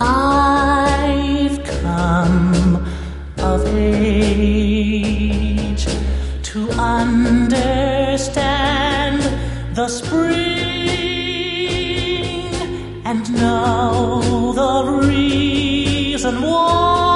I've come of age to understand the spring and know the reason why.